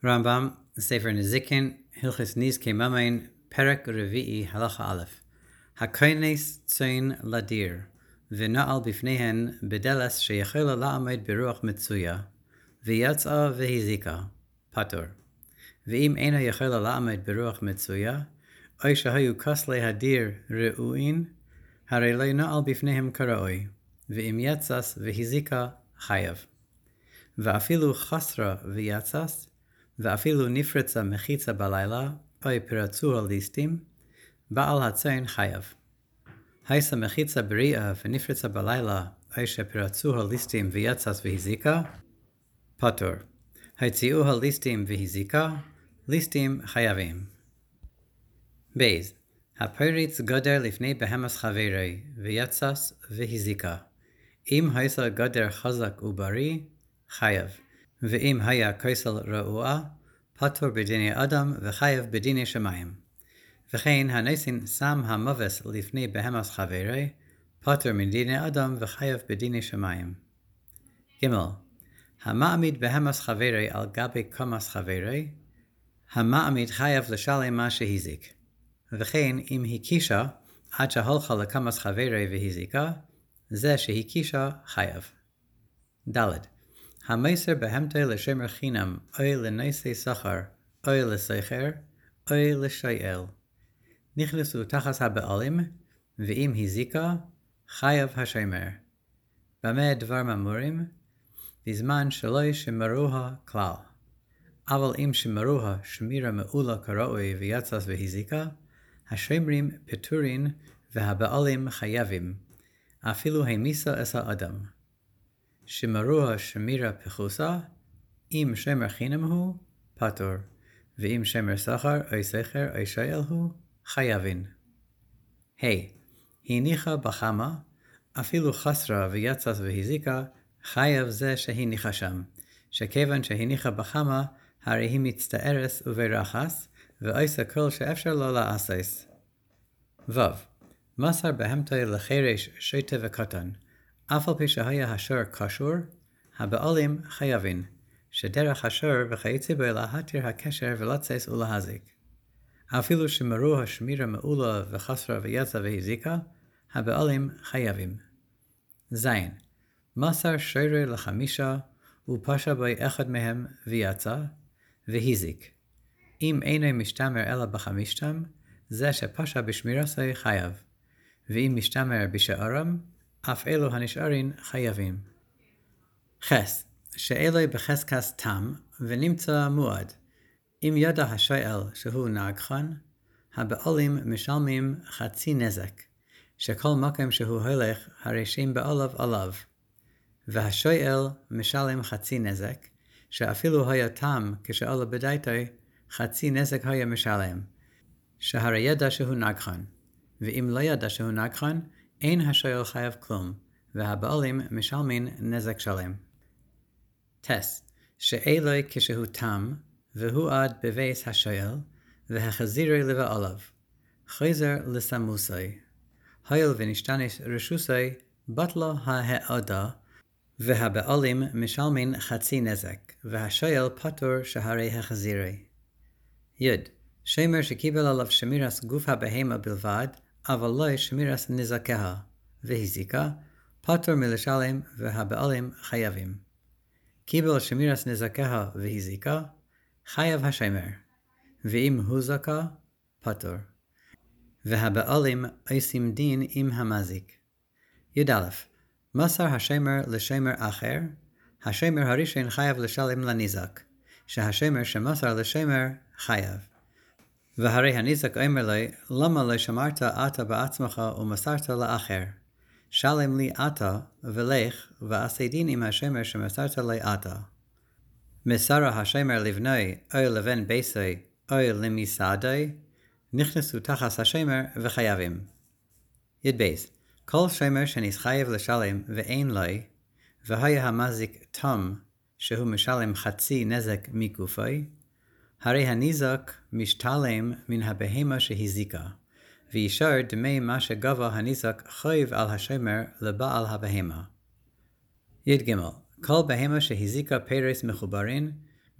Rambam, Sefer Nezikin, Hilchis Nizkei Mamain, Perek Revi'i, Halacha Aleph. Hakoines tzoin ladir, v'na'al bifnehen bedelas sheyachela la'amed beruach mitzuya, v'yatza v'hizika, patur. V'im ena yachela la'amed beruach mitzuya, oy shahayu kasle hadir re'uin, harei lo na'al bifnehem karaoi, v'im yatzas v'hizika chayav. Va'afilu chasra v'yatzas, ואפילו נפרצה מחיצה בלילה, או פרצו הליסטים, בעל הצאן חייב. הייסה מחיצה בריאה ונפרצה בלילה, או שפרצו הליסטים ויצס והזיקה, פטור. היציאו הליסטים והזיקה, ליסטים חייבים. בייז, הפריץ גדר לפני בהמס חברי, ויצס והזיקה. אם הייסה גדר חזק ובריא, חייב. ואם היה כסל רעועה, פטור בדיני אדם וחייב בדיני שמיים. וכן הניסין שם המובס לפני בהמס חברי, פטור מדיני אדם וחייב בדיני שמיים. ג. המעמיד בהמס חברי על גבי קמס חברי, המעמיד חייב לשלם מה שהזיק. וכן אם הקישה עד שהולכה לקמס חברי והזיקה, זה שהקישה חייב. ד. המייסר בהמתה לשמר חינם, אוי לנסי שכר, אוי לסחר, אוי לשייל. נכנסו תחת הבעלים, ואם הזיקה, חייב השמר. במה דבר ממורים? בזמן שלא שמרוה כלל. אבל אם שמרוה שמירה מעולה כראוי ויצס והזיקה, השמרים פטורין והבעלים חייבים, אפילו המיסה אס האדם. שמרוה שמירה פחוסה, אם שמר חינם הוא, פטור, ואם שמר שכר או סחר או שייל הוא, חייבין. הניחה בחמה, אפילו חסרה ויצס והזיקה, חייב זה שהניחה שם, שכיוון שהניחה בחמה, הרי היא מצטערס וברחס, ועושה כל שאפשר לא לעשס. ו. מסר בהמתה לחרש שוטה וקטן, אף על פי שהיה השור קשור, הבעלים חייבין, שדרך השור וכיוצא בו להתיר הקשר ולצס ולהזיק. אפילו שמרו השמירה מעולה וחסרה ויצא והזיקה, הבעלים חייבים. ז. מסר שורי לחמישה, ופשע בו אחד מהם ויצא, והזיק. אם אינו משתמר אלא בחמישתם, זה שפשע בשמירסו חייב, ואם משתמר בשארם, אף אלו הנשארים חייבים. חס, שאלו בחזקס תם ונמצא מועד. אם ידע השואל שהוא נהגחן, הבעלים משלמים חצי נזק, שכל מקום שהוא הולך הרשים בעליו עליו. והשואל משלם חצי נזק, שאפילו היה תם כשאלה בדייתו, חצי נזק היה משלם, שהרי ידע שהוא נהגחן. ואם לא ידע שהוא נהגחן, אין השואל חייב כלום, והבעלים משלמים נזק שלם. טס, שאלוי כשהוא תם, והוא עד בבייס השואל, והחזירי לבעליו. חזר לסמוסי. הויל ונשתנש רשוסי, בטלה העדה, והבעלים משלמים חצי נזק, והשואל פטור שהרי החזירי. י. שמר שקיבל עליו שמירס גוף הבהמה בלבד, אבל לא שמירס נזקה, והזיקה, פטור מלשלם והבעלים חייבים. קיבל שמירס נזקה והזיקה, חייב השמר, ואם הוא זכה, פטור. והבעלים עושים דין עם המזיק. י. מסר השמר לשמר אחר, השמר הראשון חייב לשלם לנזק, שהשמר שמסר לשמר חייב. והרי הנזק אומר לי, למה לא שמרת אתה בעצמך ומסרת לאחר? שלם לי אתה ולך ועשה דין עם השמר שמסרת לי אתה. מסר השמר לבני או לבן ביסי או למסעדי, נכנסו תחת השמר וחייבים. י. כל שמר שנסחייב לשלם ואין לי, והיה המזיק תם שהוא משלם חצי נזק מגופי, הרי הנזק משתלם מן הבהמה שהזיקה, וישר דמי מה שגבה הנזק חייב על השמר לבעל הבהמה. י. כל בהמה שהזיקה פרס מחוברין,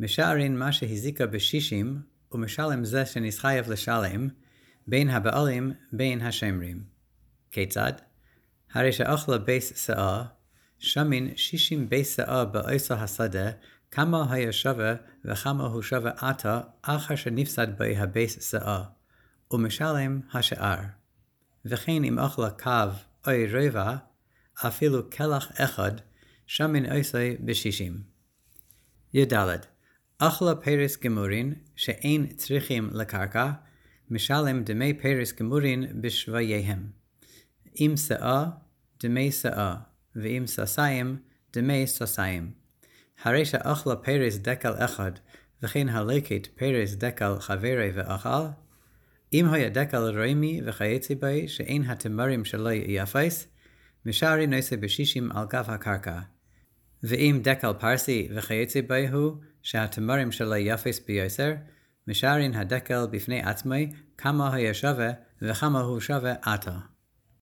משערין מה שהזיקה בשישים, ומשלם זה שנסחייב לשלם, בין הבעלים בין השמרים. כיצד? הרי שאוכלה בייס שאה, שמין 60 בייס שאה באיסו השדה, כמה היה שווה וכמה הוא שווה עתה, אחר שנפסד בי הבייס שאה, ומשלם השאר. וכן אם אוכלה קו אוי רבע, אפילו כלח אחד, שמין איסוי ב60. ידלת, אכלה פרס גמורין, שאין צריכים לקרקע, משלם דמי פרס גמורין בשווייהם. אם שאה, דמי שאה, ואם ססיים, דמי ססיים. הרי שאכלה פרס דקל אחד, וכן הלקט פרס דקל חברי ואכל, אם היה דקל רמי וחייצי בי, שאין התמרים שלו יפייס, משערי נעשה ב60 על גב הקרקע. ואם דקל פרסי וחייצי בי הוא, שהתמרים שלו יפייס ביוסר, משערין הדקל בפני עצמי, כמה היה שווה וכמה הוא שווה עתה.